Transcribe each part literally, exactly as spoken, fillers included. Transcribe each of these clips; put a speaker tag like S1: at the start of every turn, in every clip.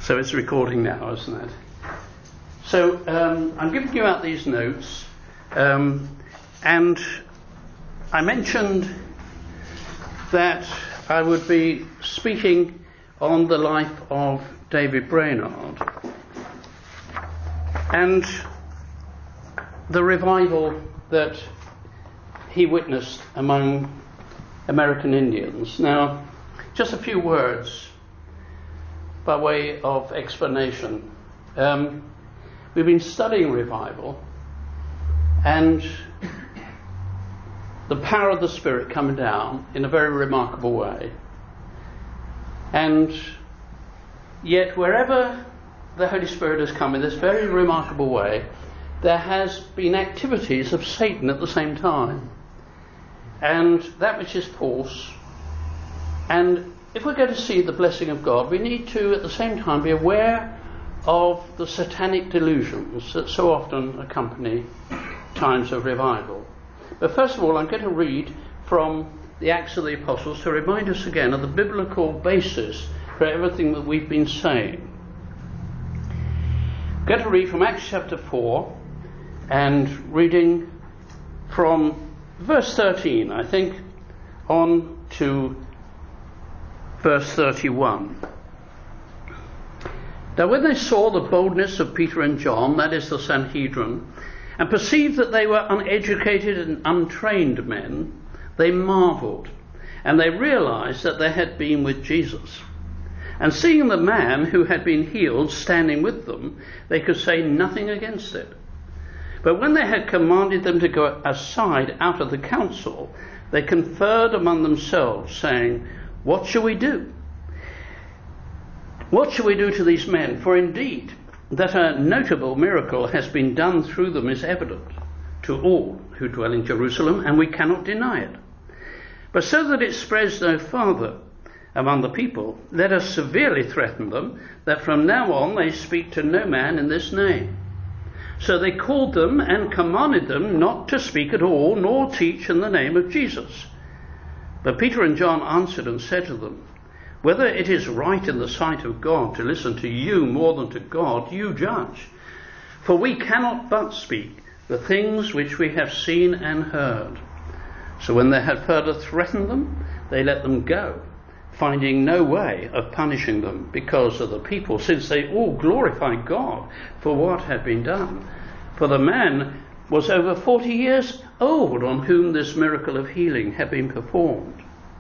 S1: So it's recording now, isn't it? So um, I'm giving you out these notes, um, and I mentioned that I would be speaking on the life of David Brainerd and the revival that he witnessed among American Indians. Now, just a few words by way of explanation. Um, we've been studying revival and the power of the Spirit coming down in a very remarkable way. And yet wherever the Holy Spirit has come in this very remarkable way, there has been activities of Satan at the same time. And that which is false. And if we're going to see the blessing of God, we need to at the same time be aware of the satanic delusions that so often accompany times of revival. But first of all, I'm going to read from the Acts of the Apostles to remind us again of the biblical basis for everything that we've been saying. I'm going to read from Acts chapter four and reading from verse thirteen, I think, on to verse thirty-one. Now when they saw the boldness of Peter and John, that is the Sanhedrin, and perceived that they were uneducated and untrained men, they marvelled, and they realized that they had been with Jesus. And seeing the man who had been healed standing with them, they could say nothing against it. But when they had commanded them to go aside out of the council, they conferred among themselves, saying, "What shall we do? What shall we do to these men? For indeed, that a notable miracle has been done through them is evident to all who dwell in Jerusalem, and we cannot deny it. But so that it spreads no farther among the people, let us severely threaten them that from now on they speak to no man in this name." So they called them and commanded them not to speak at all, nor teach in the name of Jesus. But Peter and John answered and said to them, "Whether it is right in the sight of God to listen to you more than to God, you judge. For we cannot but speak the things which we have seen and heard." So when they had further threatened them, they let them go, finding no way of punishing them because of the people, since they all glorified God for what had been done. For the man was over forty years old on whom this miracle of healing had been performed.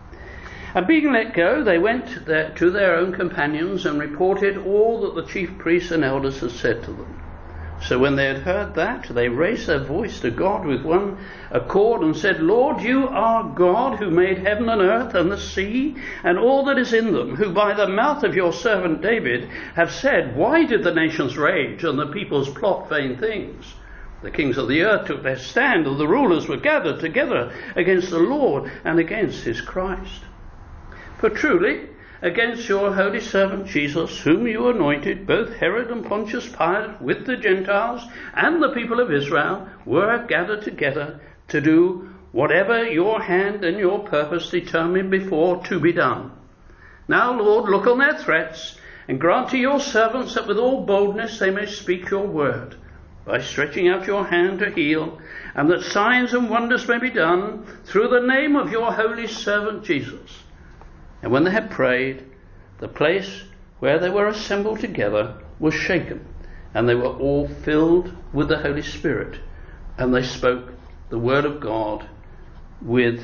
S1: And being let go, they went there to their own companions and reported all that the chief priests and elders had said to them. So when they had heard that, they raised their voice to God with one accord and said, "Lord, you are God who made heaven and earth and the sea and all that is in them, who by the mouth of your servant David have said, why did the nations rage and the peoples plot vain things? The kings of the earth took their stand, and the rulers were gathered together against the Lord and against his Christ. For truly, against your holy servant Jesus, whom you anointed, both Herod and Pontius Pilate with the Gentiles and the people of Israel were gathered together to do whatever your hand and your purpose determined before to be done. Now, Lord, look on their threats and grant to your servants that with all boldness they may speak your word, by stretching out your hand to heal, and that signs and wonders may be done through the name of your holy servant Jesus." And when they had prayed, the place where they were assembled together was shaken, and they were all filled with the Holy Spirit, and they spoke the word of God with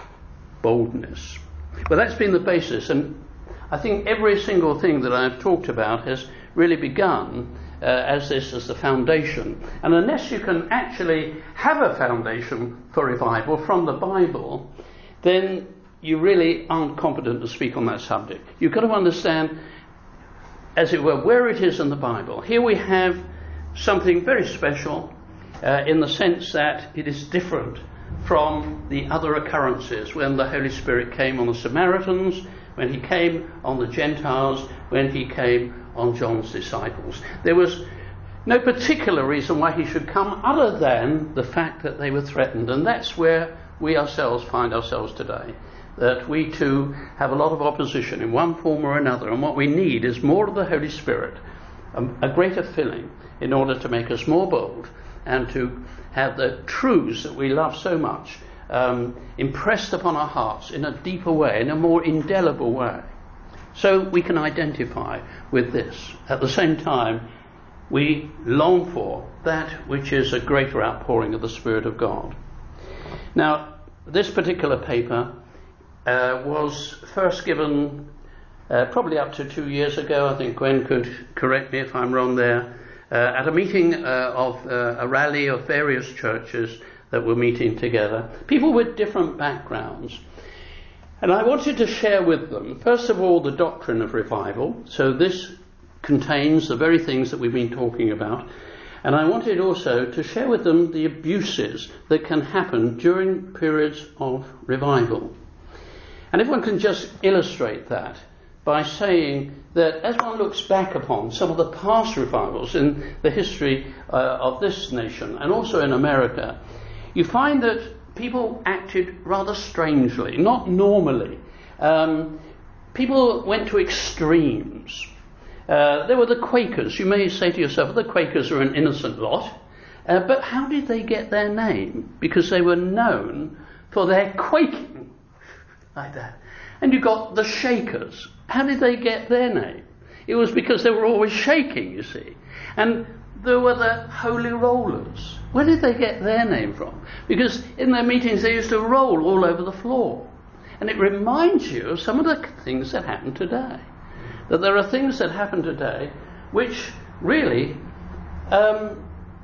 S1: boldness. Well, that's been the basis, and I think every single thing that I've talked about has really begun uh, as this as the foundation. And unless you can actually have a foundation for revival from the Bible, then you really aren't competent to speak on that subject. You've got to understand, as it were, where it is in the Bible. Here we have something very special uh, in the sense that it is different from the other occurrences when the Holy Spirit came on the Samaritans, when he came on the Gentiles, when he came on John's disciples. There was no particular reason why he should come other than the fact that they were threatened, and that's where we ourselves find ourselves today, that we too have a lot of opposition in one form or another, and what we need is more of the Holy Spirit, a, a greater filling, in order to make us more bold and to have the truths that we love so much um, impressed upon our hearts in a deeper way, in a more indelible way, so we can identify with this. At the same time, we long for that which is a greater outpouring of the Spirit of God. Now, this particular paper uh, was first given uh, probably up to two years ago. I think Gwen could correct me if I'm wrong there, uh, at a meeting uh, of uh, a rally of various churches that were meeting together, people with different backgrounds. And I wanted to share with them, first of all, the doctrine of revival. So this contains the very things that we've been talking about. And I wanted also to share with them the abuses that can happen during periods of revival. And if one can just illustrate that by saying that as one looks back upon some of the past revivals in the history uh, of this nation and also in America, you find that people acted rather strangely, not normally. Um, people went to extremes. Uh, there were the Quakers. You may say to yourself, the Quakers are an innocent lot. Uh, but how did they get their name? Because they were known for their quaking, like that. And you got the Shakers. How did they get their name? It was because they were always shaking, you see. And there were the Holy Rollers. Where did they get their name from? Because in their meetings they used to roll all over the floor. And it reminds you of some of the things that happen today. That there are things that happen today which really um,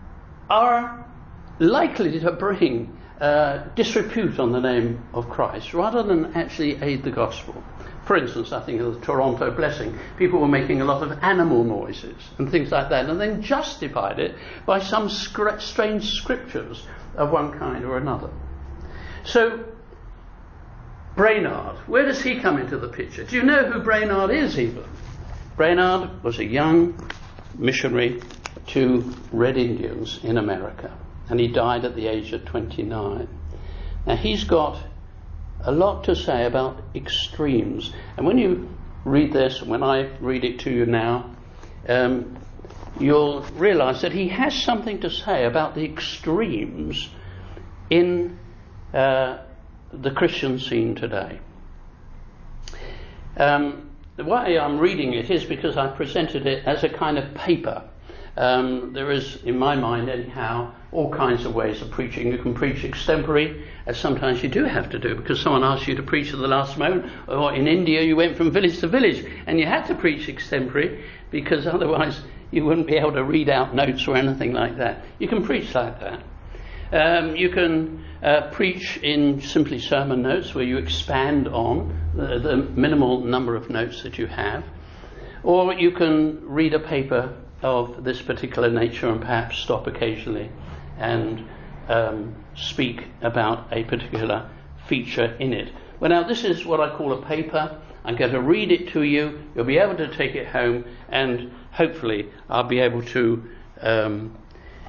S1: are likely to bring uh, disrepute on the name of Christ rather than actually aid the gospel. For instance, I think of the Toronto blessing. People were making a lot of animal noises and things like that, and then justified it by some scr- strange scriptures of one kind or another. So, Brainerd, where does he come into the picture? Do you know who Brainerd is even? Brainerd was a young missionary to Red Indians in America, and he died at the age of twenty-nine. Now he's got a lot to say about extremes, and when you read this, when I read it to you now, um, you'll realise that he has something to say about the extremes in uh, the Christian scene today. Um, the way I'm reading it is because I presented it as a kind of paper. Um, there is, in my mind anyhow, all kinds of ways of preaching. You can preach extempore, as sometimes you do have to do, because someone asks you to preach at the last moment, or in India you went from village to village and you had to preach extempore, because otherwise you wouldn't be able to read out notes or anything like that. You can preach like that. Um, you can uh, preach in simply sermon notes, where you expand on the, the minimal number of notes that you have. Or you can read a paper of this particular nature and perhaps stop occasionally and um, speak about a particular feature in it. Well, now this is what I call a paper. I'm going to read it to you. You'll be able to take it home, and hopefully I'll be able to um,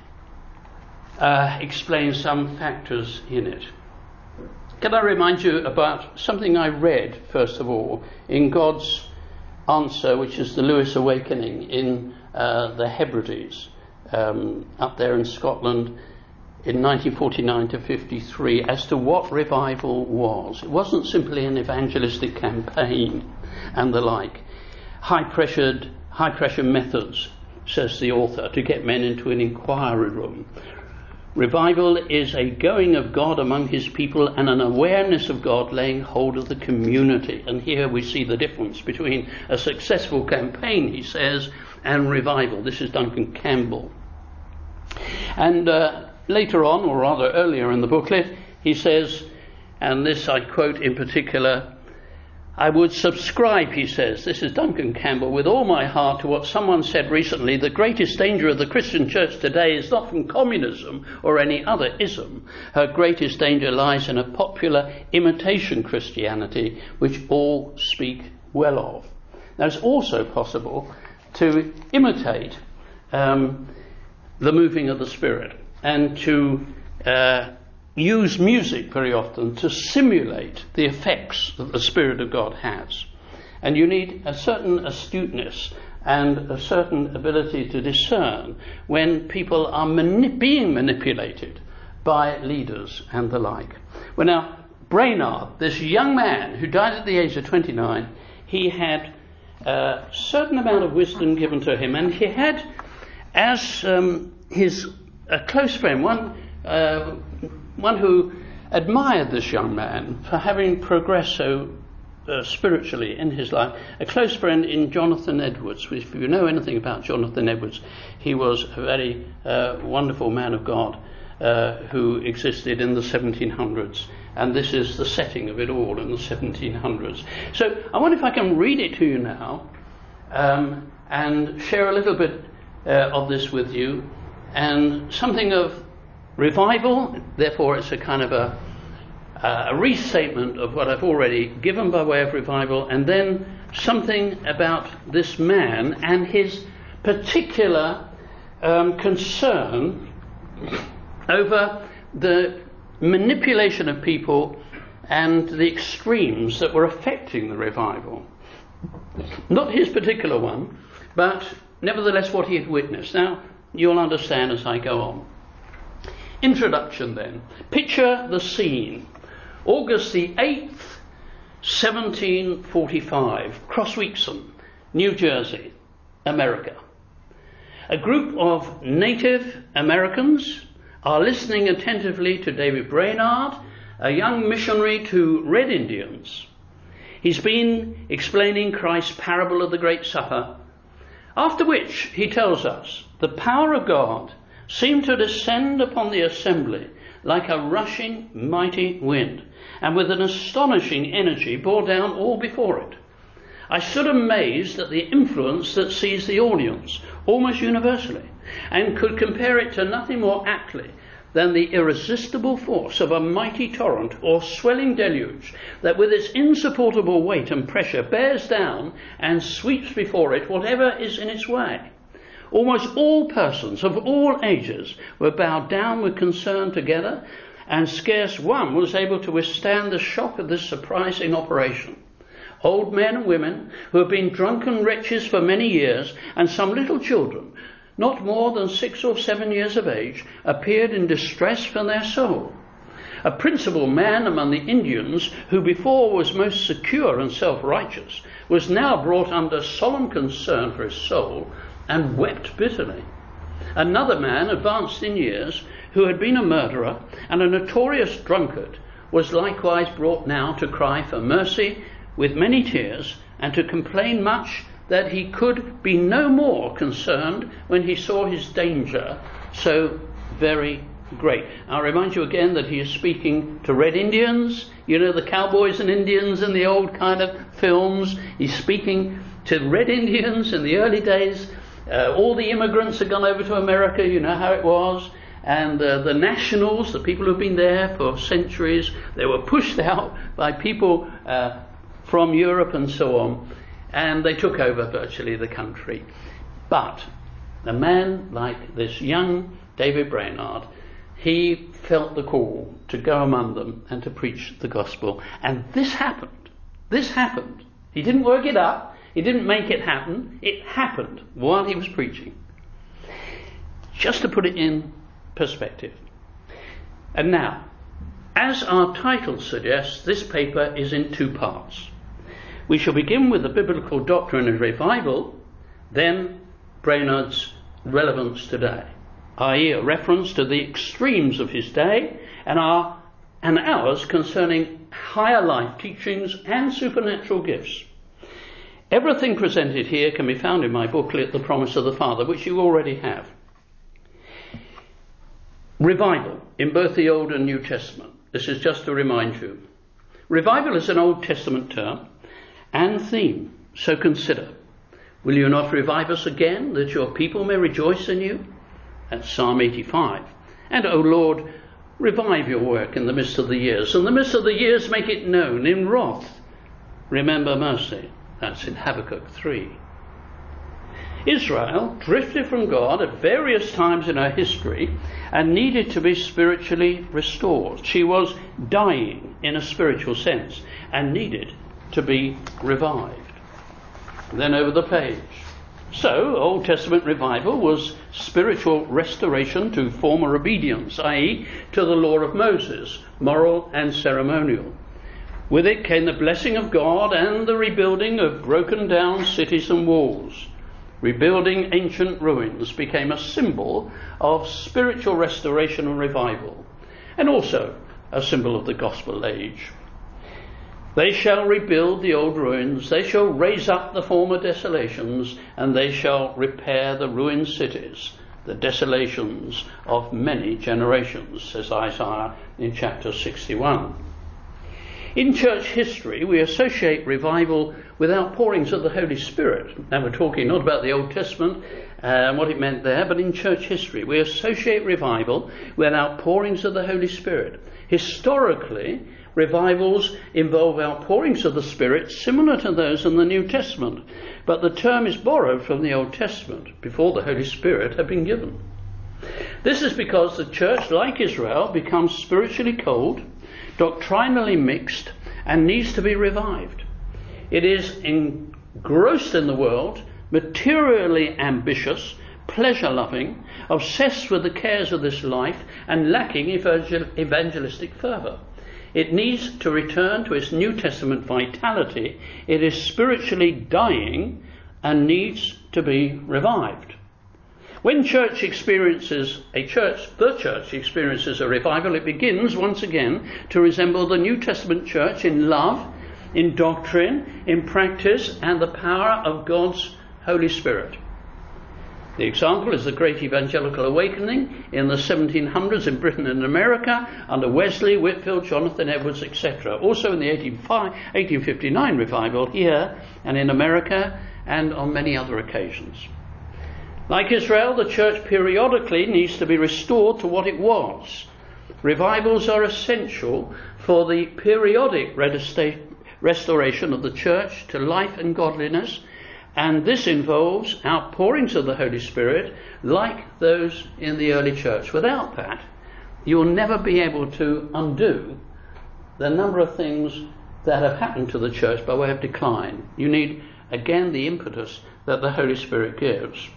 S1: uh, explain some factors in it. Can I remind you about something I read, first of all, in God's answer, which is the Lewis Awakening in uh, the Hebrides, um, up there in Scotland in nineteen forty-nine to fifty-three, as to what revival was. It wasn't simply an evangelistic campaign and the like. High-pressured, high-pressure methods, says the author, to get men into an inquiry room. Revival is a going of God among his people and an awareness of God laying hold of the community. And here we see the difference between a successful campaign, he says, and revival. This is Duncan Campbell. And uh, later on, or rather earlier in the booklet, he says, and this I quote in particular, I would subscribe, he says, this is Duncan Campbell, with all my heart to what someone said recently: the greatest danger of the Christian church today is not from communism or any other ism. Her greatest danger lies in a popular imitation Christianity, which all speak well of. Now, it's also possible to imitate um, the moving of the Spirit and to uh, use music very often to simulate the effects that the Spirit of God has. And you need a certain astuteness and a certain ability to discern when people are mani- being manipulated by leaders and the like. Well, now, Brainerd, this young man who died at the age of twenty-nine, he had a certain amount of wisdom given to him, and he had, as um, his a close friend, one uh, one who admired this young man for having progressed so uh, spiritually in his life, a close friend in Jonathan Edwards. If you know anything about Jonathan Edwards, he was a very uh, wonderful man of God uh, who existed in the seventeen hundreds. And this is the setting of it all in the seventeen hundreds. So I wonder if I can read it to you now um, and share a little bit uh, of this with you, and something of revival. Therefore, it's a kind of a, a restatement of what I've already given by way of revival, and then something about this man and his particular um, concern over the manipulation of people and the extremes that were affecting the revival. Not his particular one, but nevertheless what he had witnessed. Now, you'll understand as I go on. Introduction then. Picture the scene. August the eighth, seventeen forty-five, Crossweekson, New Jersey, America. A group of Native Americans are listening attentively to David Brainerd, a young missionary to Red Indians. He's been explaining Christ's parable of the Great Supper, after which he tells us the power of God seemed to descend upon the assembly like a rushing mighty wind, and with an astonishing energy bore down all before it. I stood amazed at the influence that seized the audience almost universally, and could compare it to nothing more aptly than the irresistible force of a mighty torrent or swelling deluge that with its insupportable weight and pressure bears down and sweeps before it whatever is in its way. Almost all persons of all ages were bowed down with concern together, and scarce one was able to withstand the shock of this surprising operation. Old men and women who have been drunken wretches for many years, and some little children, not more than six or seven years of age, appeared in distress for their soul. A principal man among the Indians, who before was most secure and self-righteous, was now brought under solemn concern for his soul, and wept bitterly. Another man, advanced in years, who had been a murderer and a notorious drunkard, was likewise brought now to cry for mercy with many tears, and to complain much that he could be no more concerned when he saw his danger so very great. I'll remind you again that he is speaking to Red Indians, you know, the cowboys and Indians in the old kind of films. He's speaking to Red Indians in the early days. Uh, all the immigrants had gone over to America, you know how it was. And uh, the nationals, the people who've been there for centuries, they were pushed out by people uh, from Europe and so on, and they took over virtually the country. But a man like this young David Brainerd, he felt the call to go among them and to preach the gospel. And this happened. This happened. He didn't work it up. He didn't make it happen. It happened while he was preaching. Just to put it in perspective. And now, as our title suggests, this paper is in two parts. We shall begin with the biblical doctrine of revival, then Brainerd's relevance today, that is a reference to the extremes of his day and, our, and ours concerning higher life teachings and supernatural gifts. Everything presented here can be found in my booklet, The Promise of the Father, which you already have. Revival in both the Old and New Testament. This is just to remind you. Revival is an Old Testament term and theme, so consider. Will you not revive us again, that your people may rejoice in you? That's Psalm eighty-five. And, O Lord, revive your work in the midst of the years. In the midst of the years make it known. In wrath remember mercy. That's in Habakkuk three. Israel drifted from God at various times in her history and needed to be spiritually restored. She was dying in a spiritual sense and needed to be revived. Then over the page. So, Old Testament revival was spiritual restoration to former obedience, that is, to the law of Moses, moral and ceremonial. With it came the blessing of God and the rebuilding of broken down cities and walls. Rebuilding ancient ruins became a symbol of spiritual restoration and revival, and also a symbol of the gospel age. They shall rebuild the old ruins, they shall raise up the former desolations, and they shall repair the ruined cities, the desolations of many generations, says Isaiah in chapter sixty-one. In church history, we associate revival with outpourings of the Holy Spirit. Now we're talking not about the Old Testament and uh, what it meant there, but in church history, we associate revival with outpourings of the Holy Spirit. Historically, revivals involve outpourings of the Spirit similar to those in the New Testament, but the term is borrowed from the Old Testament before the Holy Spirit had been given. This is because the church, like Israel, becomes spiritually cold, doctrinally mixed, and needs to be revived. It is engrossed in the world, materially ambitious, pleasure-loving, obsessed with the cares of this life, and lacking evangel- evangelistic fervour. It needs to return to its New Testament vitality. It is spiritually dying and needs to be revived. When church experiences a church, the church experiences a revival, it begins once again to resemble the New Testament church in love, in doctrine, in practice, and the power of God's Holy Spirit. The example is the Great Evangelical Awakening in the seventeen hundreds in Britain and America under Wesley, Whitefield, Jonathan Edwards, et cetera. Also in the eighteen fifty-nine revival here and in America and on many other occasions. Like Israel, the church periodically needs to be restored to what it was. Revivals are essential for the periodic restoration of the church to life and godliness, and this involves outpourings of the Holy Spirit like those in the early church. Without that, you will never be able to undo the number of things that have happened to the church by way of decline. You need, again, the impetus that the Holy Spirit gives.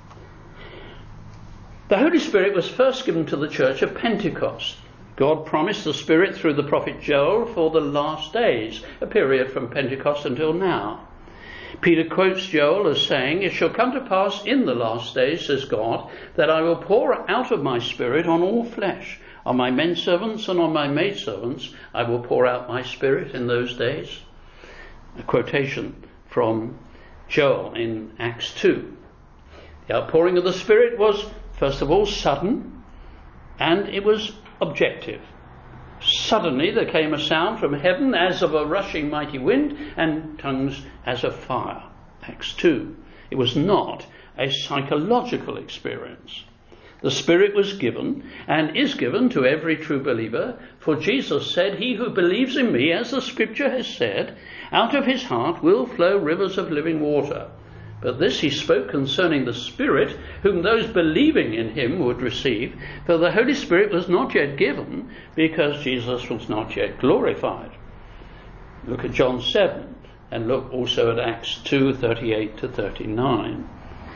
S1: The Holy Spirit was first given to the church at Pentecost. God promised the Spirit through the prophet Joel for the last days, a period from Pentecost until now. Peter quotes Joel as saying, "It shall come to pass in the last days, says God, that I will pour out of my Spirit on all flesh. On my men servants and on my maidservants I will pour out my Spirit in those days." A quotation from Joel in Acts two. The outpouring of the Spirit was, first of all, sudden, and it was objective. Suddenly there came a sound from heaven as of a rushing mighty wind, and tongues as of fire. Acts two. It was not a psychological experience. The Spirit was given and is given to every true believer, for Jesus said, "He who believes in me, as the Scripture has said, out of his heart will flow rivers of living water." But this he spoke concerning the Spirit, whom those believing in him would receive, for the Holy Spirit was not yet given, because Jesus was not yet glorified. Look at John seven, and look also at Acts two, thirty-eight to thirty-nine.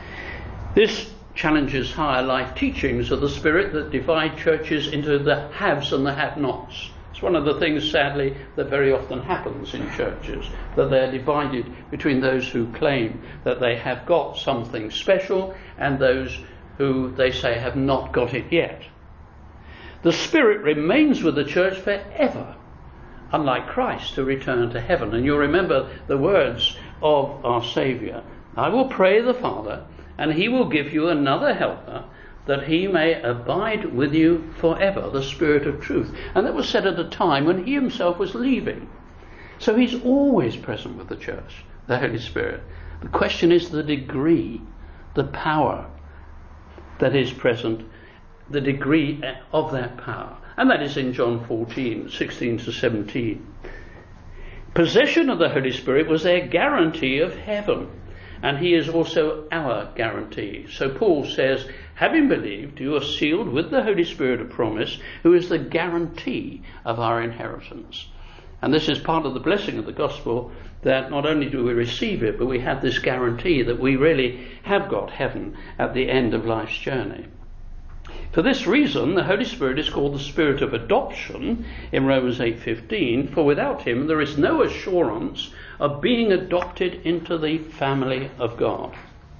S1: This challenges higher life teachings of the Spirit that divide churches into the haves and the have-nots. It's one of the things, sadly, that very often happens in churches, that they're divided between those who claim that they have got something special and those who they say have not got it yet. The Spirit remains with the church forever, unlike Christ, who returned to heaven. And you'll remember the words of our Saviour, "I will pray the Father, and he will give you another helper, that he may abide with you forever, the Spirit of truth." And that was said at a time when he himself was leaving. So he's always present with the church, the Holy Spirit. The question is the degree, the power that is present, the degree of that power. And that is in John fourteen, sixteen to seventeen. Possession of the Holy Spirit was their guarantee of heaven. and he is also our guarantee. So Paul says, having believed, you are sealed with the Holy Spirit of promise, who is the guarantee of our inheritance. And this is part of the blessing of the gospel, that not only do we receive it, but we have this guarantee that we really have got heaven at the end of life's journey. For this reason, the Holy Spirit is called the Spirit of adoption in Romans eight fifteen, for without him there is no assurance of being adopted into the family of God.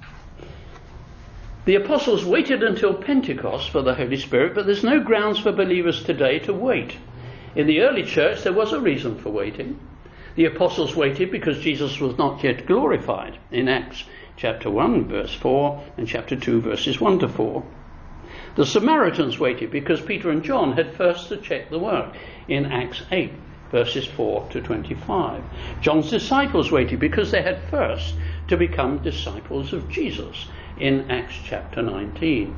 S1: The apostles waited until Pentecost for the Holy Spirit, but there's no grounds for believers today to wait. In the early church there was a reason for waiting. The apostles waited because Jesus was not yet glorified in Acts chapter one verse four and chapter two verses one to four. The Samaritans waited because Peter and John had first to check the work in Acts eight verses four to twenty-five. John's disciples waited because they had first to become disciples of Jesus in Acts chapter nineteen.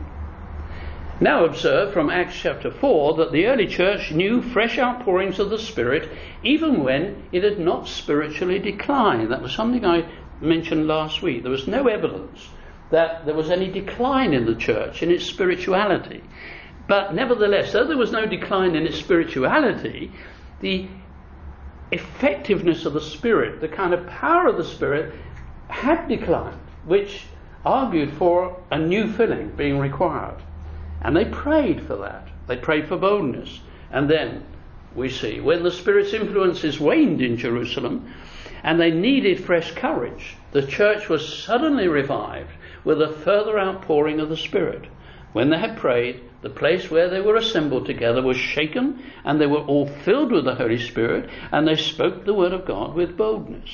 S1: Now observe from Acts chapter four that the early church knew fresh outpourings of the Spirit even when it had not spiritually declined. That was something I mentioned last week. There was no evidence that there was any decline in the church in its spirituality. But nevertheless, though there was no decline in its spirituality, the effectiveness of the Spirit, the kind of power of the Spirit, had declined, which argued for a new filling being required. And they prayed for that. They prayed for boldness. And then we see when the Spirit's influences waned in Jerusalem and they needed fresh courage, the church was suddenly revived with a further outpouring of the Spirit. When they had prayed, the place where they were assembled together was shaken, and they were all filled with the Holy Spirit, and they spoke the word of God with boldness.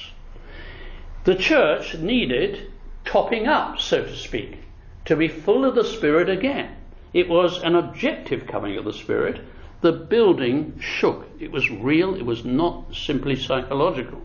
S1: The church needed topping up, so to speak, to be full of the Spirit again. It was an objective coming of the Spirit. The building shook. It was real. It was not simply psychological.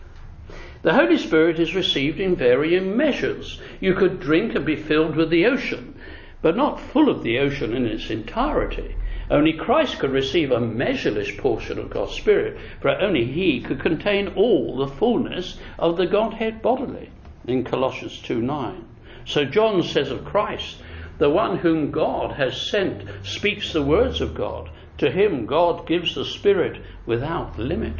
S1: The Holy Spirit is received in varying measures. You could drink and be filled with the ocean, but not full of the ocean in its entirety. Only Christ could receive a measureless portion of God's Spirit, for only he could contain all the fullness of the Godhead bodily, in Colossians two nine. So John says of Christ, the one whom God has sent speaks the words of God. To him God gives the Spirit without limit.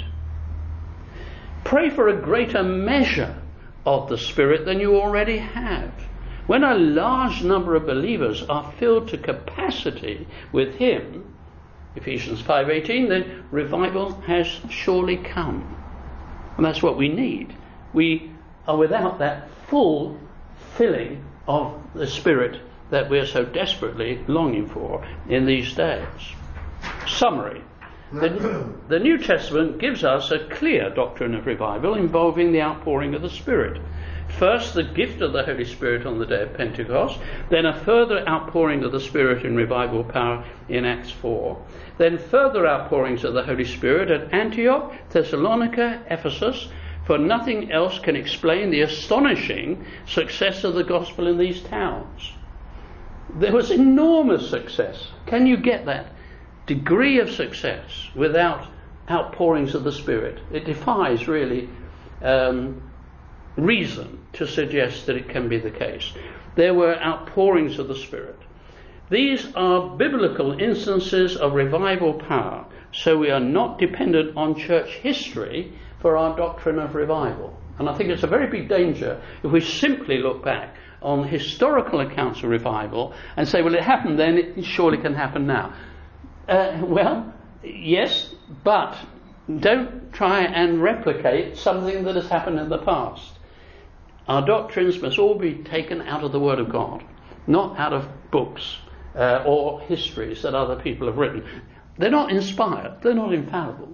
S1: Pray for a greater measure of the Spirit than you already have. When a large number of believers are filled to capacity with him, Ephesians five eighteen, then revival has surely come. And that's what we need. We are without that full filling of the Spirit that we're so desperately longing for in these days. Summary. The, the New Testament gives us a clear doctrine of revival involving the outpouring of the Spirit. First, the gift of the Holy Spirit on the day of Pentecost, then a further outpouring of the Spirit in revival power in Acts four, then further outpourings of the Holy Spirit at Antioch, Thessalonica, Ephesus, for nothing else can explain the astonishing success of the gospel in these towns. There was enormous success. Can you get that degree of success without outpourings of the Spirit? It defies really um, reason to suggest that it can be the case. There were outpourings of the Spirit. These are biblical instances of revival power, so we are not dependent on church history for our doctrine of revival. And I think it's a very big danger if we simply look back on historical accounts of revival and say, well, it happened then, it surely can happen now. Uh, well, yes, but don't try and replicate something that has happened in the past. Our doctrines must all be taken out of the Word of God, not out of books uh, or histories that other people have written. They're not inspired. They're not infallible.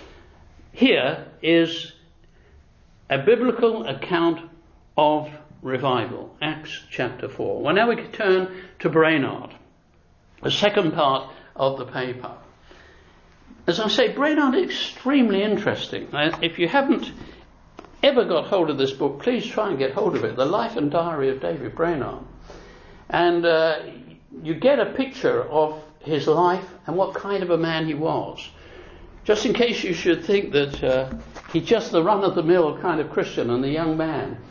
S1: Here is a biblical account of revival, Acts chapter four. Well, now we can turn to Brainerd, the second part of the paper. As I say, Brainerd is extremely interesting. If you haven't ever got hold of this book, please try and get hold of it, The Life and Diary of David Brainerd. And uh, you get a picture of his life and what kind of a man he was. Just in case you should think that uh, he's just the run-of-the-mill kind of Christian and the young man.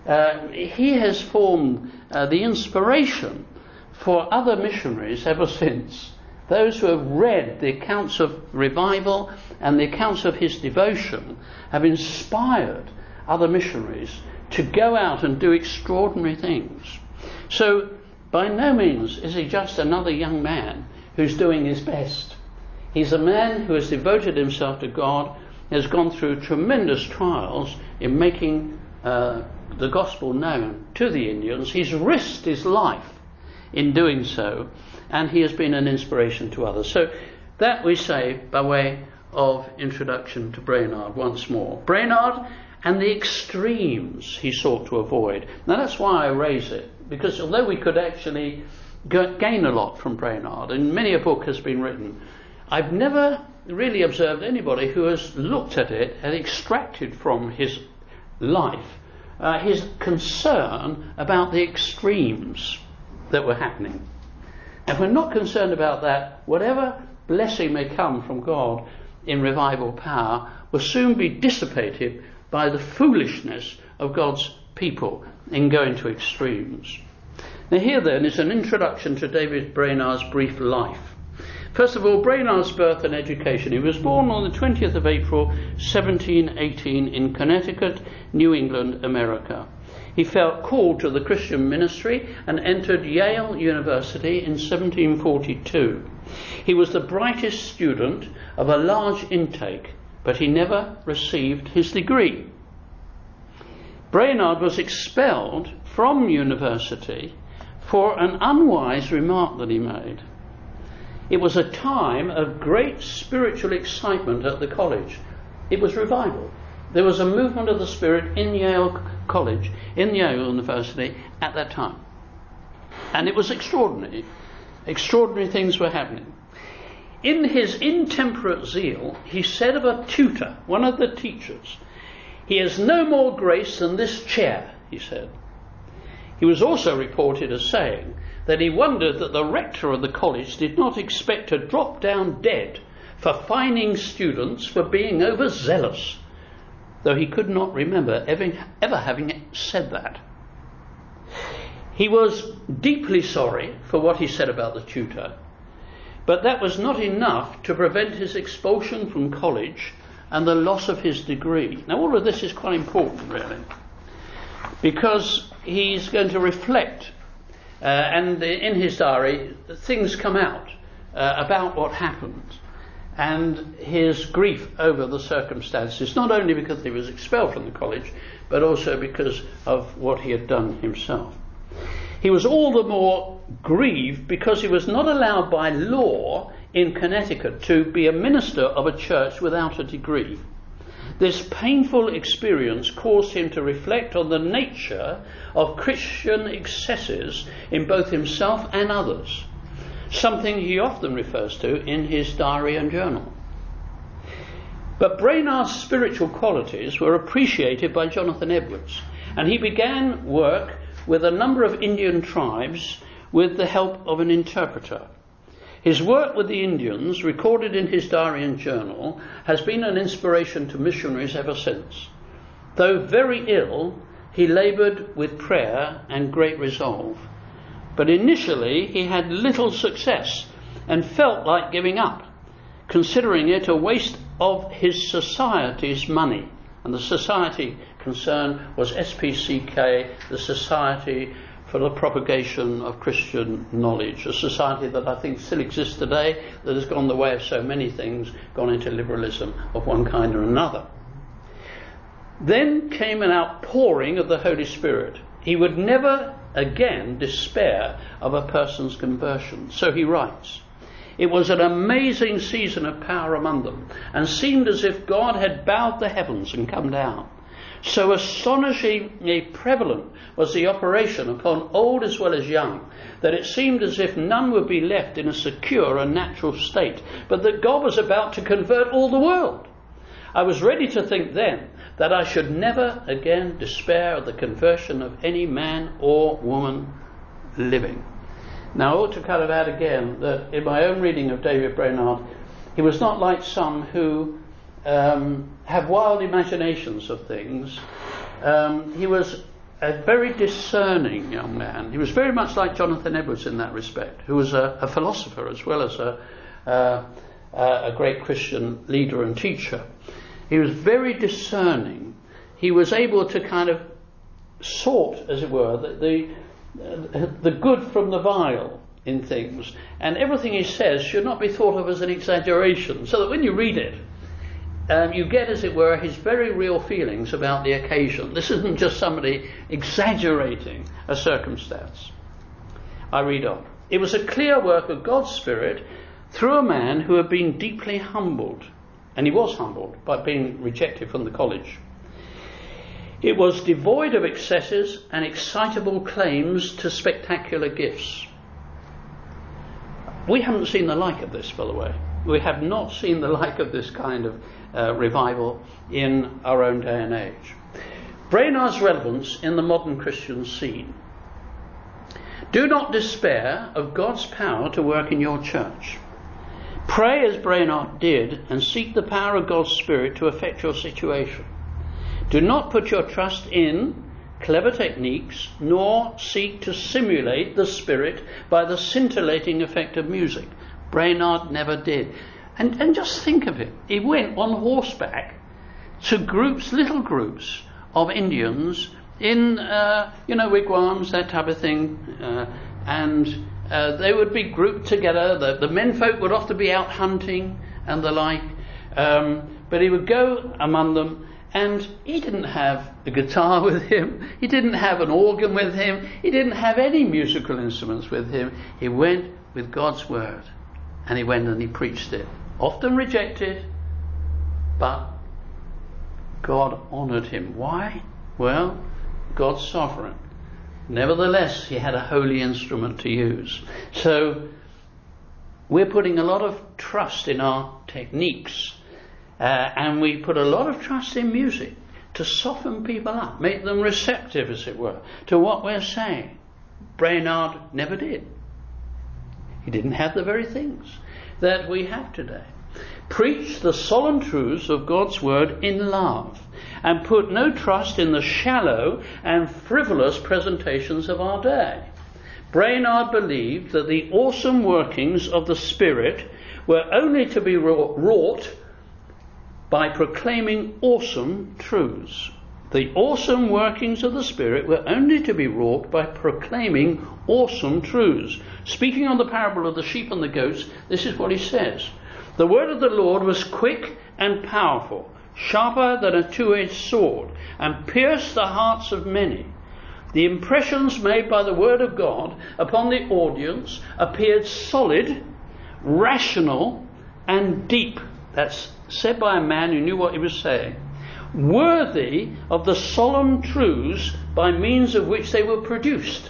S1: Uh, he has formed uh, the inspiration for other missionaries ever since. Those who have read the accounts of revival and the accounts of his devotion have inspired other missionaries to go out and do extraordinary things. So by no means is he just another young man who's doing his best. He's a man who has devoted himself to God, has gone through tremendous trials in making uh, the gospel known to the Indians. He's risked his life in doing so, and he has been an inspiration to others. So that we say by way of introduction to Brainerd once more. Brainerd and the extremes he sought to avoid. Now that's why I raise it, because although we could actually gain a lot from Brainerd, and many a book has been written, I've never really observed anybody who has looked at it and extracted from his life uh, his concern about the extremes that were happening. If we're not concerned about that, whatever blessing may come from God in revival power will soon be dissipated by the foolishness of God's people in going to extremes. Now here then is an introduction to David Brainerd's brief life. First of all, Brainerd's birth and education. He was born on the twentieth of April seventeen eighteen in Connecticut, New England, America. He felt called to the Christian ministry and entered Yale University in seventeen forty-two. He was the brightest student of a large intake, but he never received his degree. Brainerd was expelled from university for an unwise remark that he made. It was a time of great spiritual excitement at the college. It was revival. There was a movement of the Spirit in Yale College, in Yale University at that time. And it was extraordinary. Extraordinary things were happening. In his intemperate zeal, he said of a tutor, one of the teachers, "He has no more grace than this chair," he said. He was also reported as saying that he wondered that the rector of the college did not expect to drop down dead for fining students for being overzealous, though he could not remember ever, ever having said that. He was deeply sorry for what he said about the tutor, but that was not enough to prevent his expulsion from college and the loss of his degree. Now all of this is quite important, really, because he's going to reflect, uh, and in his diary things come out uh, about what happened and his grief over the circumstances, not only because he was expelled from the college, but also because of what he had done himself. He was all the more grieved because he was not allowed by law in Connecticut to be a minister of a church without a degree. This painful experience caused him to reflect on the nature of Christian excesses in both himself and others, something he often refers to in his diary and journal. But Brainerd's spiritual qualities were appreciated by Jonathan Edwards, and he began work with a number of Indian tribes with the help of an interpreter. His work with the Indians, recorded in his diary and journal, has been an inspiration to missionaries ever since. Though very ill, he laboured with prayer and great resolve. But initially he had little success and felt like giving up, considering it a waste of his society's money. And the society concerned was S P C K, the Society for the Propagation of Christian Knowledge, a society that I think still exists today, that has gone the way of so many things, gone into liberalism of one kind or another. Then came an outpouring of the Holy Spirit. He would never again despair of a person's conversion. So he writes, "It was an amazing season of power among them, and seemed as if God had bowed the heavens and come down. So astonishingly prevalent was the operation upon old as well as young, that it seemed as if none would be left in a secure and natural state, but that God was about to convert all the world. I was ready to think then that I should never again despair of the conversion of any man or woman living." Now I ought to kind of add again that in my own reading of David Brainerd, he was not like some who um, have wild imaginations of things. Um, he was a very discerning young man. He was very much like Jonathan Edwards in that respect, who was a, a philosopher as well as a, uh, a great Christian leader and teacher. He was very discerning. He was able to kind of sort, as it were, the the, uh, the good from the vile in things. And everything he says should not be thought of as an exaggeration, so that when you read it, Um, you get, as it were, his very real feelings about the occasion. This isn't just somebody exaggerating a circumstance. I read on. It was a clear work of God's Spirit through a man who had been deeply humbled. And he was humbled by being rejected from the college. It was devoid of excesses and excitable claims to spectacular gifts. We haven't seen the like of this, by the way. We have not seen the like of this kind of uh, revival in our own day and age. Brainard's relevance in the modern Christian scene. Do not despair of God's power to work in your church. Pray as Brainard did and seek the power of God's Spirit to affect your situation. Do not put your trust in clever techniques, nor seek to simulate the Spirit by the scintillating effect of music. Brainard never did. And, and just think of it. He went on horseback to groups, little groups of Indians in, uh, you know, wigwams, that type of thing. Uh, and uh, they would be grouped together. The, the menfolk would often be out hunting and the like. Um, but he would go among them, and he didn't have a guitar with him. He didn't have an organ with him. He didn't have any musical instruments with him. He went with God's word. And he went and he preached it. Often rejected, but God honoured him. Why? Well, God's sovereign. Nevertheless, he had a holy instrument to use. So we're putting a lot of trust in our techniques. Uh, and we put a lot of trust in music to soften people up, make them receptive, as it were, to what we're saying. Brainard never did. He didn't have the very things that we have today. Preach the solemn truths of God's word in love, and put no trust in the shallow and frivolous presentations of our day. Brainard believed that the awesome workings of the Spirit were only to be wrought by proclaiming awesome truths. The awesome workings of the Spirit were only to be wrought by proclaiming awesome truths. Speaking on the parable of the sheep and the goats, this is what he says. The word of the Lord was quick and powerful, sharper than a two-edged sword, and pierced the hearts of many. The impressions made by the word of God upon the audience appeared solid, rational, and deep. That's said by a man who knew what he was saying. Worthy of the solemn truths by means of which they were produced,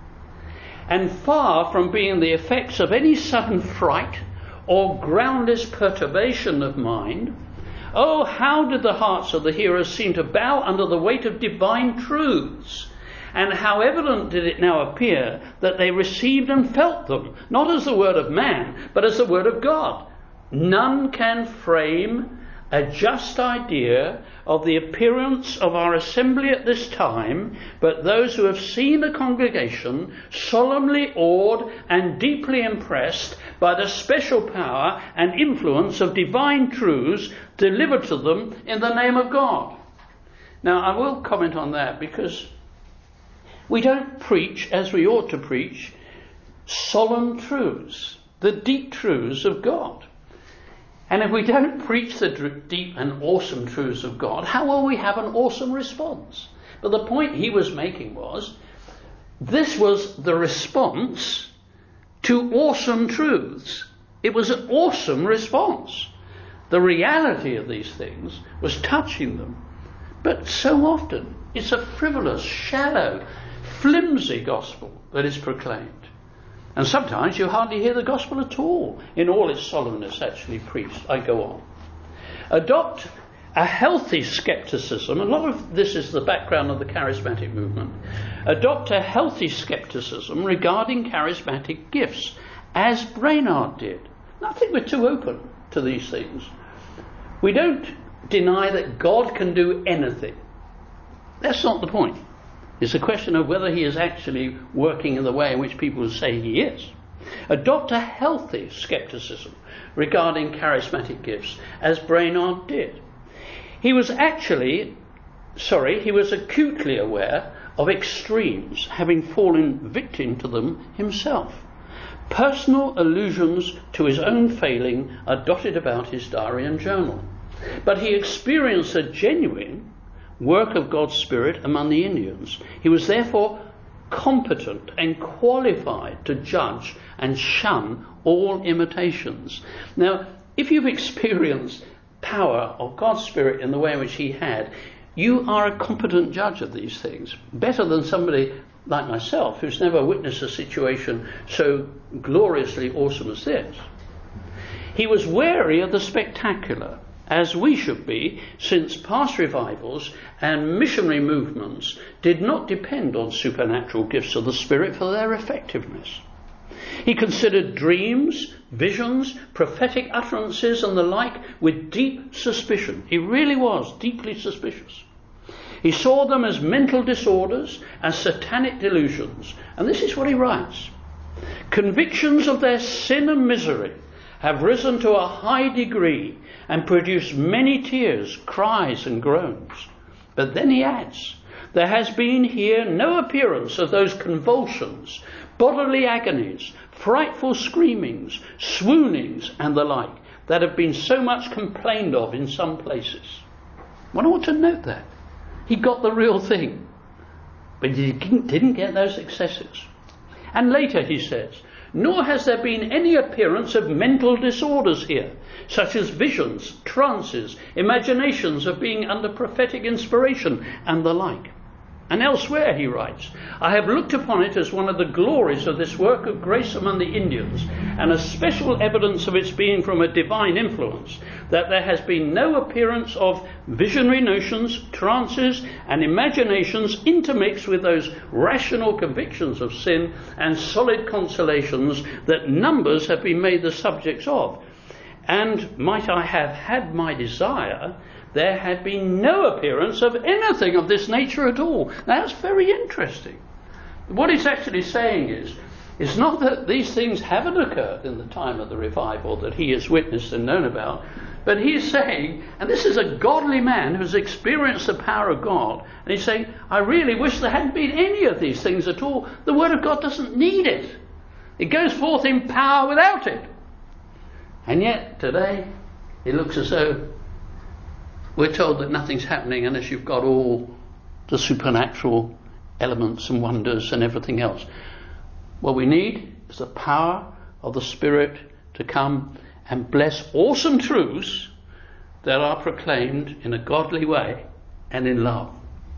S1: and far from being the effects of any sudden fright or groundless perturbation of mind. Oh, how did the hearts of the hearers seem to bow under the weight of divine truths, and how evident did it now appear that they received and felt them, not as the word of man, but as the word of God. None can frame a just idea of the appearance of our assembly at this time, but those who have seen the congregation solemnly awed and deeply impressed by the special power and influence of divine truths delivered to them in the name of God. Now, I will comment on that, because we don't preach as we ought to preach solemn truths, the deep truths of God. And if we don't preach the deep and awesome truths of God, how will we have an awesome response? But the point he was making was, this was the response to awesome truths. It was an awesome response. The reality of these things was touching them. But so often it's a frivolous, shallow, flimsy gospel that is proclaimed. And sometimes you hardly hear the gospel at all in all its solemnness actually preached. I go on. Adopt a healthy skepticism. A lot of this is the background of the charismatic movement. Adopt a healthy skepticism regarding charismatic gifts, as Brainard did. I think we're too open to these things. We don't deny that God can do anything. That's not the point. It's a question of whether he is actually working in the way in which people say he is. Adopt a healthy skepticism regarding charismatic gifts, as Brainerd did. He was actually, sorry, he was acutely aware of extremes, having fallen victim to them himself. Personal allusions to his own failing are dotted about his diary and journal. But he experienced a genuine work of God's Spirit among the Indians. He was therefore competent and qualified to judge and shun all imitations. Now, if you've experienced power of God's Spirit in the way in which he had, you are a competent judge of these things, better than somebody like myself who's never witnessed a situation so gloriously awesome as this. He was wary of the spectacular, as we should be, since past revivals and missionary movements did not depend on supernatural gifts of the Spirit for their effectiveness. He considered dreams, visions, prophetic utterances and the like with deep suspicion. He really was deeply suspicious. He saw them as mental disorders, as satanic delusions. And this is what he writes. Convictions of their sin and misery have risen to a high degree and produced many tears, cries and groans. But then he adds, there has been here no appearance of those convulsions, bodily agonies, frightful screamings, swoonings and the like that have been so much complained of in some places. One ought to note that. He got the real thing, but he didn't get those excesses. And later he says, nor has there been any appearance of mental disorders here, such as visions, trances, imaginations of being under prophetic inspiration and the like. And elsewhere he writes, I have looked upon it as one of the glories of this work of grace among the Indians, and a special evidence of its being from a divine influence, that there has been no appearance of visionary notions, trances, and imaginations intermixed with those rational convictions of sin and solid consolations that numbers have been made the subjects of. And might I have had my desire, there had been no appearance of anything of this nature at all. Now, that's very interesting. What he's actually saying is, it's not that these things haven't occurred in the time of the revival that he has witnessed and known about, but he's saying, and this is a godly man who's experienced the power of God, and he's saying, I really wish there hadn't been any of these things at all. The Word of God doesn't need it. It goes forth in power without it. And yet, today, it looks as though we're told that nothing's happening unless you've got all the supernatural elements and wonders and everything else. What we need is the power of the Spirit to come and bless awesome truths that are proclaimed in a godly way and in love.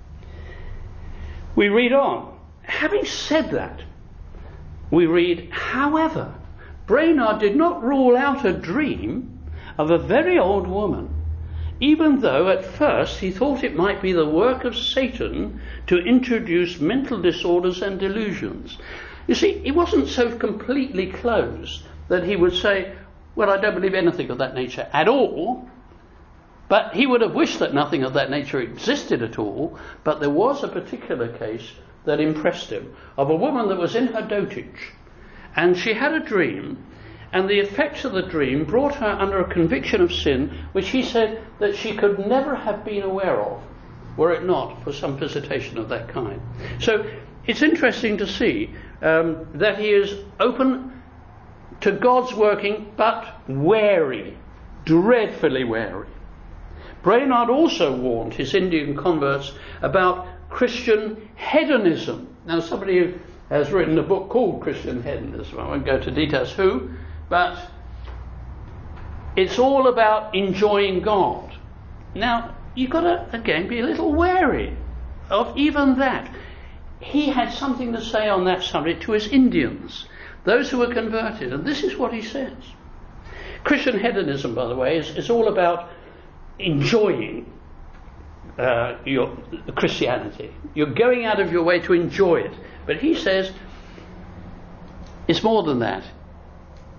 S1: We read on. Having said that, we read, however, Brainerd did not rule out a dream of a very old woman, even though at first he thought it might be the work of Satan to introduce mental disorders and delusions. You see, he wasn't so completely closed that he would say, well, I don't believe anything of that nature at all, but he would have wished that nothing of that nature existed at all. But there was a particular case that impressed him, of a woman that was in her dotage, and she had a dream, and the effects of the dream brought her under a conviction of sin, which he said that she could never have been aware of, were it not for some visitation of that kind. So it's interesting to see um, that he is open to God's working, but wary, dreadfully wary. Brainerd also warned his Indian converts about Christian hedonism. Now, somebody has written a book called Christian Hedonism. I won't go to details who, but it's all about enjoying God. Now, you've got to, again, be a little wary of even that. He had something to say on that subject to his Indians, those who were converted, and this is what he says. Christian hedonism, by the way, is, is all about enjoying uh, your Christianity. You're going out of your way to enjoy it. But he says it's more than that.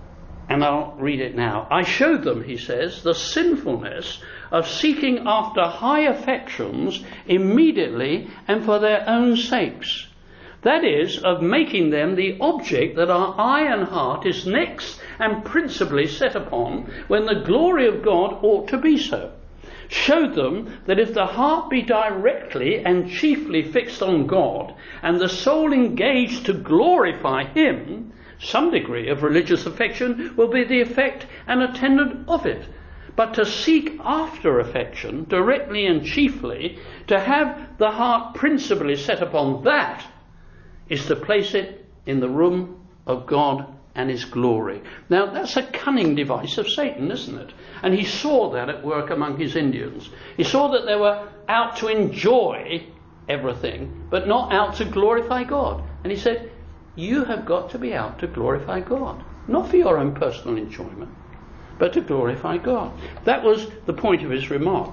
S1: And I'll read it now. I showed them, he says, the sinfulness of seeking after high affections immediately and for their own sakes. That is, of making them the object that our eye and heart is next and principally set upon, when the glory of God ought to be so. Showed them that if the heart be directly and chiefly fixed on God, and the soul engaged to glorify him, some degree of religious affection will be the effect and attendant of it. But to seek after affection, directly and chiefly, to have the heart principally set upon that, is to place it in the room of God and his glory. Now, that's a cunning device of Satan, isn't it? And he saw that at work among his Indians. He saw that they were out to enjoy everything, but not out to glorify God. And he said, you have got to be out to glorify God, not for your own personal enjoyment, but to glorify God. That was the point of his remark.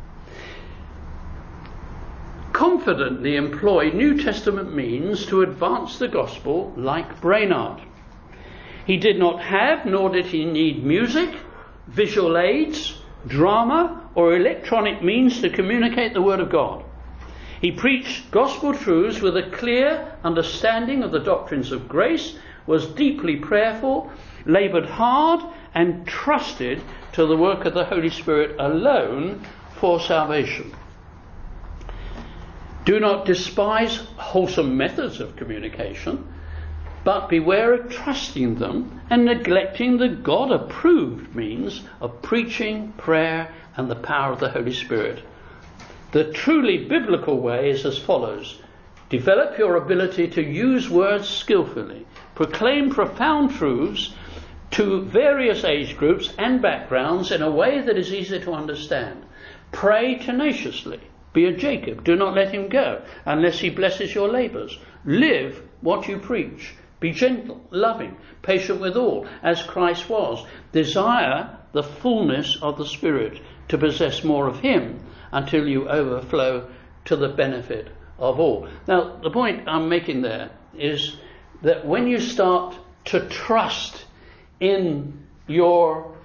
S1: Confidently employ New Testament means to advance the gospel like Brainerd. He did not have, nor did he need music, visual aids, drama, or electronic means to communicate the word of God. He preached gospel truths with a clear understanding of the doctrines of grace, was deeply prayerful, laboured hard, and trusted to the work of the Holy Spirit alone for salvation. Do not despise wholesome methods of communication, but beware of trusting them and neglecting the God-approved means of preaching, prayer, and the power of the Holy Spirit. The truly biblical way is as follows. Develop your ability to use words skillfully. Proclaim profound truths to various age groups and backgrounds in a way that is easy to understand. Pray tenaciously. Be a Jacob. Do not let him go unless he blesses your labours. Live what you preach. Be gentle, loving, patient with all, as Christ was. Desire the fullness of the Spirit, to possess more of him until you overflow to the benefit of all. Now, the point I'm making there is that when you start to trust in your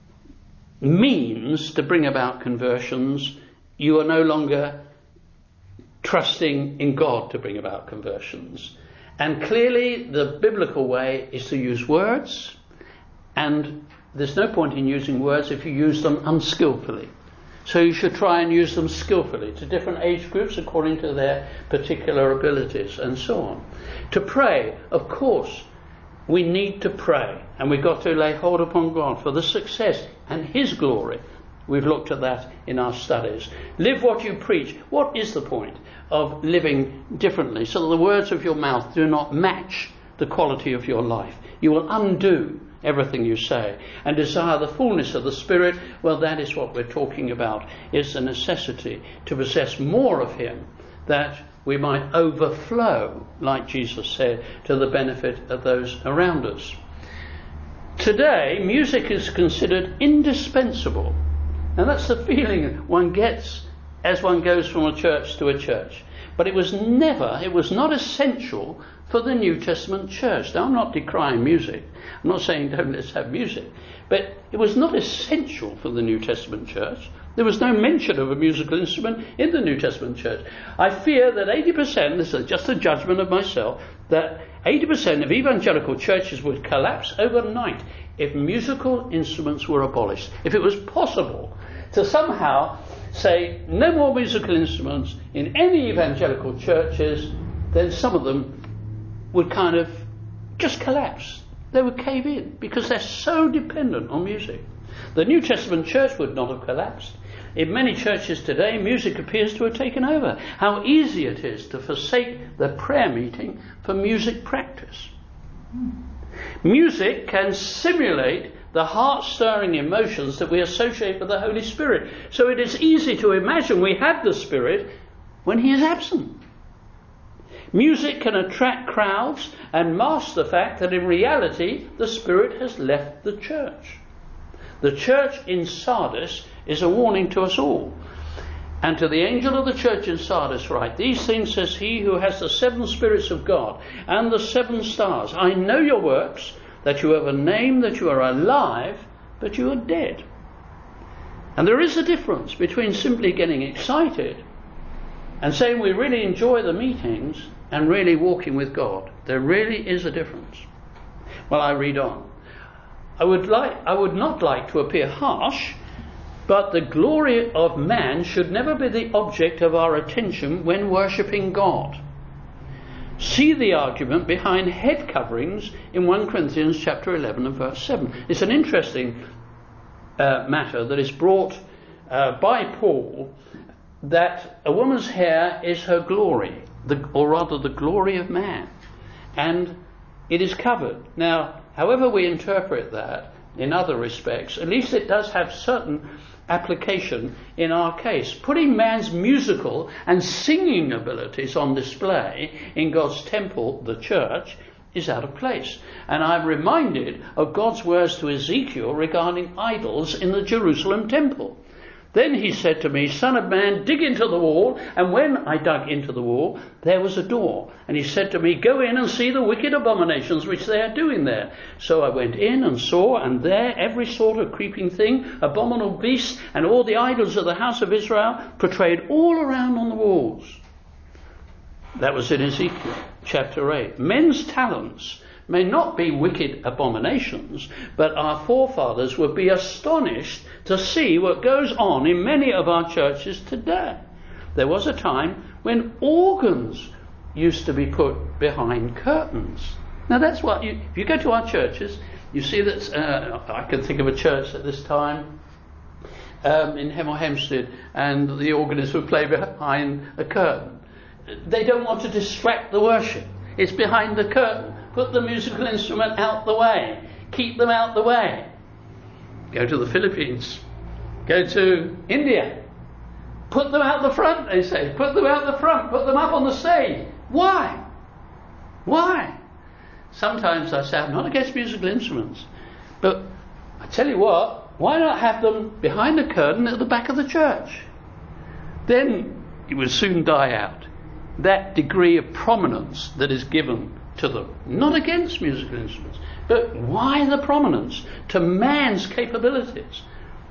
S1: means to bring about conversions, you are no longer trusting in God to bring about conversions. And clearly the biblical way is to use words, and there's no point in using words if you use them unskillfully. So you should try and use them skillfully to different age groups according to their particular abilities and so on. To pray, of course, we need to pray, and we've got to lay hold upon God for the success and his glory. We've looked at that in our studies. Live what you preach. What is the point of living differently so that the words of your mouth do not match the quality of your life? You will undo everything you say. And desire the fullness of the Spirit, well, that is what we're talking about, is the necessity to possess more of him, that we might overflow, like Jesus said, to the benefit of those around us. Today, music is considered indispensable. And that's the feeling one gets as one goes from a church to a church. But it was never, it was not essential for the New Testament church. Now, I'm not decrying music. I'm not saying don't let's have music. But it was not essential for the New Testament church. There was no mention of a musical instrument in the New Testament church. I fear that eighty percent, this is just a judgment of myself, that eighty percent of evangelical churches would collapse overnight if musical instruments were abolished. If it was possible to somehow say no more musical instruments in any evangelical churches, then some of them would kind of just collapse. They would cave in because they're so dependent on music. The New Testament church would not have collapsed. In many churches today, music appears to have taken over. How easy it is to forsake the prayer meeting for music practice. Music can simulate the heart-stirring emotions that we associate with the Holy Spirit. So it is easy to imagine we have the Spirit when he is absent. Music can attract crowds and mask the fact that in reality the Spirit has left the church. The church in Sardis is a warning to us all. And to the angel of the church in Sardis write, these things says he who has the seven spirits of God and the seven stars. I know your works, that you have a name, that you are alive, but you are dead. And there is a difference between simply getting excited and saying we really enjoy the meetings and really walking with God. There really is a difference. Well, I read on. I would like, I would not like to appear harsh, but the glory of man should never be the object of our attention when worshipping God. See the argument behind head coverings in First Corinthians chapter eleven and verse seven. It's an interesting uh, matter that is brought uh, by Paul, that a woman's hair is her glory, the, or rather the glory of man, and it is covered. Now, however we interpret that in other respects, at least it does have certain application in our case. Putting man's musical and singing abilities on display in God's temple, the church, is out of place. And I'm reminded of God's words to Ezekiel regarding idols in the Jerusalem temple. Then he said to me, Son of man, dig into the wall. And when I dug into the wall, there was a door. And he said to me, Go in and see the wicked abominations which they are doing there. So I went in and saw, and there every sort of creeping thing, abominable beast, and all the idols of the house of Israel, portrayed all around on the walls. That was in Ezekiel chapter eight. Men's talents may not be wicked abominations, but our forefathers would be astonished to see what goes on in many of our churches today. There was a time when organs used to be put behind curtains. Now that's what you, if you go to our churches, you see that, uh, I can think of a church at this time um, in Hemel Hempstead, and the organist would play behind a curtain. They don't want to distract the worship. It's behind the curtain. Put the musical instrument out the way. Keep them out the way. Go to the Philippines. Go to India. Put them out the front, they say. Put them out the front. Put them up on the stage. Why? Why? Sometimes I say, I'm not against musical instruments. But I tell you what, why not have them behind the curtain at the back of the church? Then it would soon die out. That degree of prominence that is given to them. Not against musical instruments, but why the prominence to man's capabilities?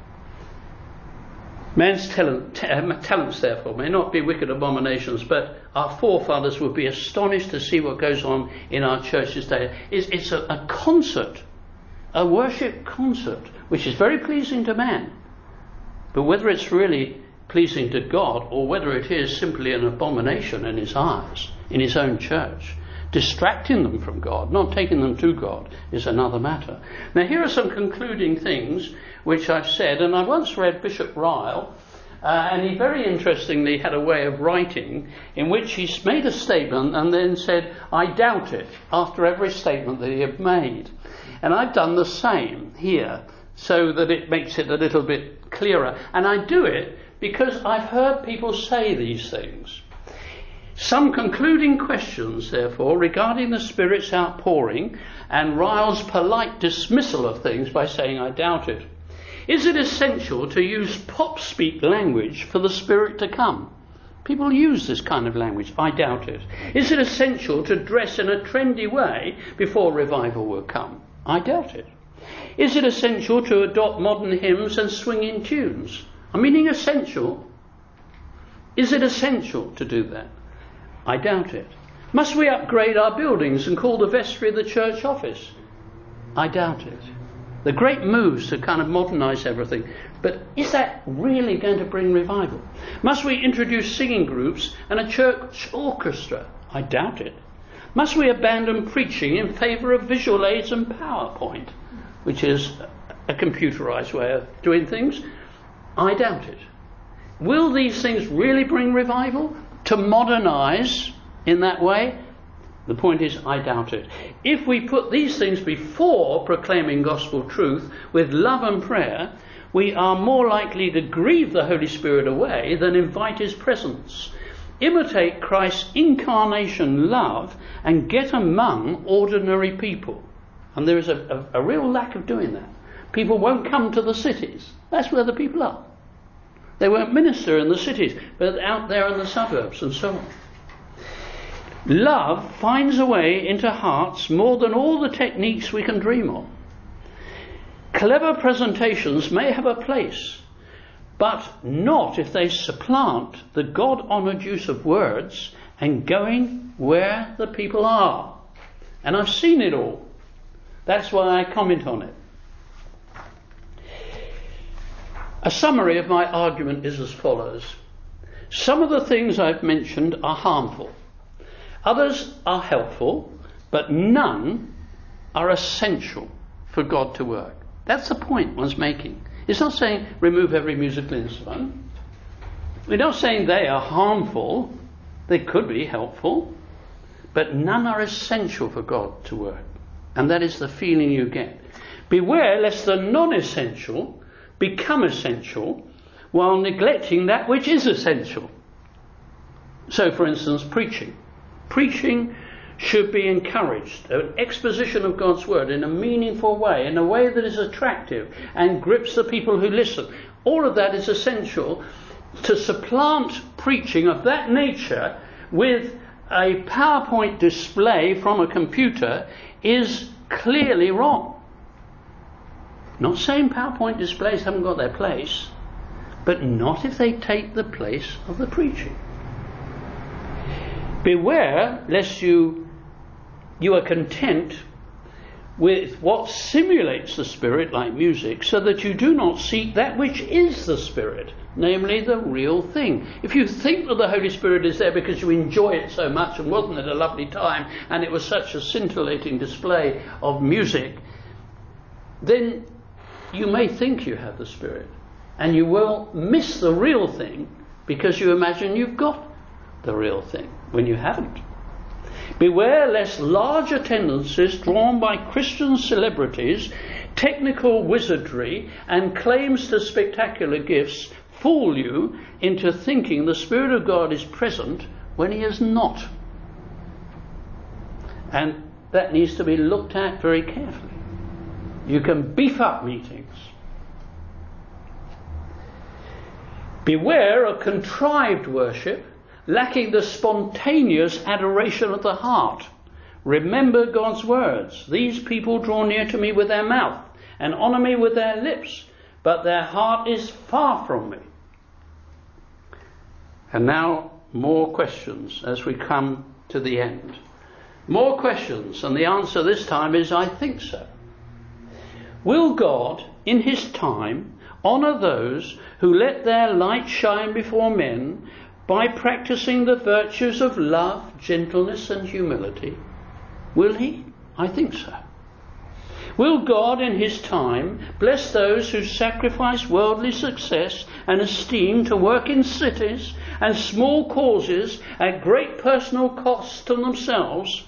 S1: Man's talent, talents, therefore, may not be wicked abominations, but our forefathers would be astonished to see what goes on in our churches today. It's, it's a, a concert, a worship concert, which is very pleasing to man. But whether it's really pleasing to God, or whether it is simply an abomination in his eyes, in his own church, distracting them from God, not taking them to God, is another matter. Now here are some concluding things which I've said, and I once read Bishop Ryle, uh, and he very interestingly had a way of writing in which he made a statement and then said, I doubt it, after every statement that he had made. And I've done the same here, so that it makes it a little bit clearer. And I do it because I've heard people say these things. Some concluding questions, therefore, regarding the Spirit's outpouring and Ryle's polite dismissal of things by saying, I doubt it. Is it essential to use pop-speak language for the Spirit to come? People use this kind of language. I doubt it. Is it essential to dress in a trendy way before revival will come? I doubt it. Is it essential to adopt modern hymns and swinging tunes? I'm meaning essential. Is it essential to do that? I doubt it. Must we upgrade our buildings and call the vestry the church office? I doubt it. The great moves to kind of modernise everything. But is that really going to bring revival? Must we introduce singing groups and a church orchestra? I doubt it. Must we abandon preaching in favour of visual aids and PowerPoint, which is a computerised way of doing things? I doubt it. Will these things really bring revival? To modernise in that way? The point is, I doubt it. If we put these things before proclaiming gospel truth with love and prayer, we are more likely to grieve the Holy Spirit away than invite his presence. Imitate Christ's incarnation love and get among ordinary people. And there is a, a, a real lack of doing that. People won't come to the cities. That's where the people are. They won't minister in the cities, but out there in the suburbs and so on. Love finds a way into hearts more than all the techniques we can dream of. Clever presentations may have a place, but not if they supplant the God-honoured use of words and going where the people are. And I've seen it all. That's why I comment on it. A summary of my argument is as follows. Some of the things I've mentioned are harmful. Others are helpful, but none are essential for God to work. That's the point one's making. It's not saying remove every musical instrument. We're not saying they are harmful. They could be helpful, but none are essential for God to work. And that is the feeling you get. Beware lest the non-essential become essential while neglecting that which is essential. So, for instance, preaching. Preaching should be encouraged, an exposition of God's word in a meaningful way, in a way that is attractive and grips the people who listen. All of that is essential. To supplant preaching of that nature with a PowerPoint display from a computer is clearly wrong. Not saying PowerPoint displays haven't got their place, but not if they take the place of the preaching. Beware lest you you are content with what simulates the Spirit, like music, so that you do not seek that which is the Spirit, namely the real thing. If you think that the Holy Spirit is there because you enjoy it so much, and wasn't it a lovely time, and it was such a scintillating display of music, then you may think you have the Spirit, and you will miss the real thing because you imagine you've got the real thing when you haven't. Beware lest large attendances drawn by Christian celebrities, technical wizardry, and claims to spectacular gifts fool you into thinking the Spirit of God is present when he is not. And that needs to be looked at very carefully. You can beef up meetings. Beware of contrived worship, lacking the spontaneous adoration of the heart. Remember God's words. These people draw near to me with their mouth and honour me with their lips, but their heart is far from me. And now more questions as we come to the end. More questions, and the answer this time is I think so. Will God, in his time, honour those who let their light shine before men by practicing the virtues of love, gentleness and humility? Will he? I think so. Will God in his time bless those who sacrifice worldly success and esteem to work in cities and small causes at great personal cost to themselves?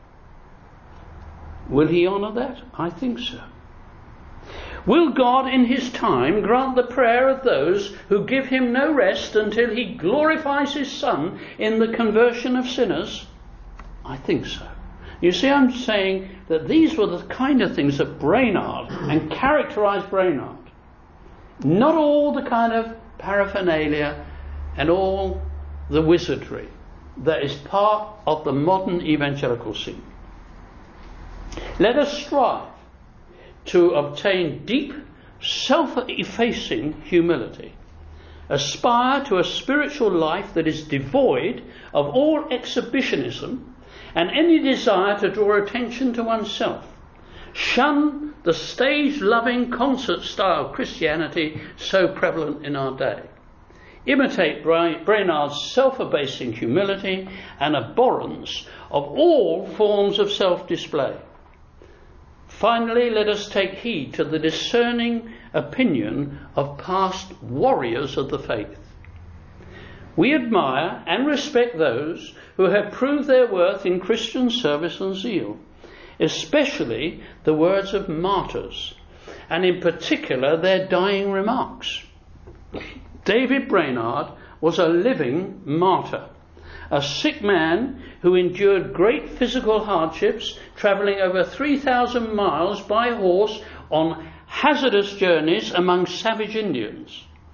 S1: Will he honour that? I think so. Will God in his time grant the prayer of those who give him no rest until he glorifies his Son in the conversion of sinners? I think so. You see, I'm saying that these were the kind of things that Brainerd and characterised Brainerd. Not all the kind of paraphernalia and all the wizardry that is part of the modern evangelical scene. Let us strive to obtain deep, self-effacing humility. Aspire to a spiritual life that is devoid of all exhibitionism and any desire to draw attention to oneself. Shun the stage-loving, concert-style Christianity so prevalent in our day. Imitate Brainerd's self-abasing humility and abhorrence of all forms of self-display. Finally, let us take heed to the discerning opinion of past warriors of the faith. We admire and respect those who have proved their worth in Christian service and zeal, especially the words of martyrs, and in particular their dying remarks. David Brainerd was a living martyr, a sick man who endured great physical hardships, travelling over three thousand miles by horse on hazardous journeys among savage Indians.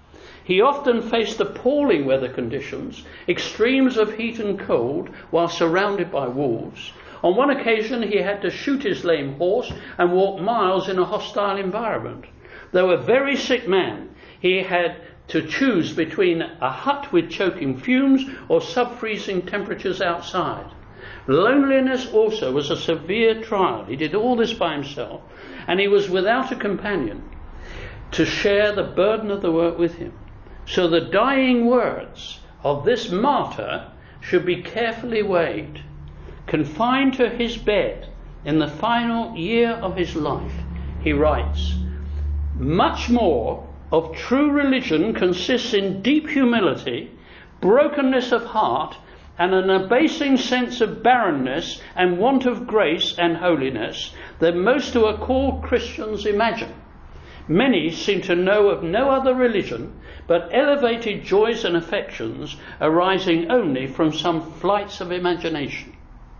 S1: He often faced appalling weather conditions, extremes of heat and cold, while surrounded by wolves. On one occasion he had to shoot his lame horse and walk miles in a hostile environment. Though a very sick man, he had to choose between a hut with choking fumes or sub-freezing temperatures outside. Loneliness also was a severe trial. He did all this by himself, and he was without a companion to share the burden of the work with him. So the dying words of this martyr should be carefully weighed. Confined to his bed in the final year of his life, he writes, "Much more of true religion consists in deep humility, brokenness of heart, and an abasing sense of barrenness and want of grace and holiness than most who are called Christians imagine. Many seem to know of no other religion but elevated joys and affections arising only from some flights of imagination."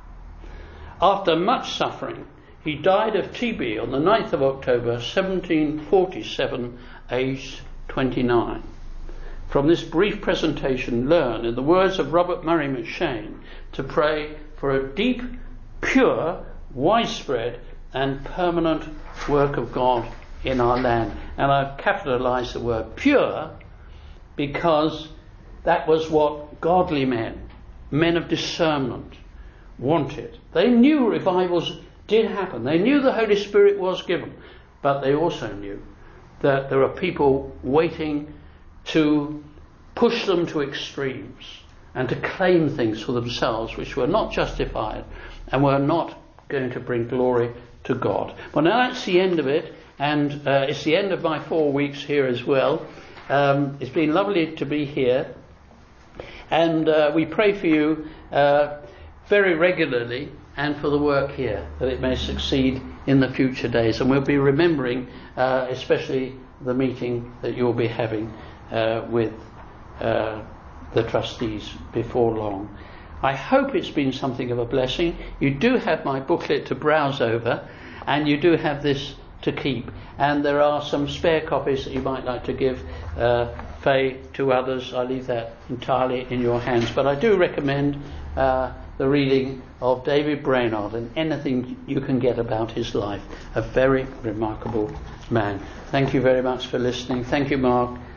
S1: After much suffering, he died of T B on the ninth of October seventeen forty-seven, aged twenty-nine. From this brief presentation, learn, in the words of Robert Murray McCheyne, to pray for a deep, pure, widespread and permanent work of God in our land. And I've capitalized the word pure because that was what godly men, men of discernment, wanted. They knew revivals did happen. They knew the Holy Spirit was given. But they also knew that there are people waiting to push them to extremes and to claim things for themselves which were not justified and were not going to bring glory to God. Well, now that's the end of it, and uh, it's the end of my four weeks here as well. Um, it's been lovely to be here, and uh, we pray for you uh, very regularly and for the work here, that it may succeed in the future days. And we'll be remembering uh, especially the meeting that you'll be having uh, with uh, the trustees before long. I hope it's been something of a blessing. You do have my booklet to browse over, and you do have this to keep. And there are some spare copies that you might like to give uh, Faye to others. I leave that entirely in your hands. But I do recommend uh, the reading of David Brainerd and anything you can get about his life. A very remarkable man. Thank you very much for listening. Thank you, Mark.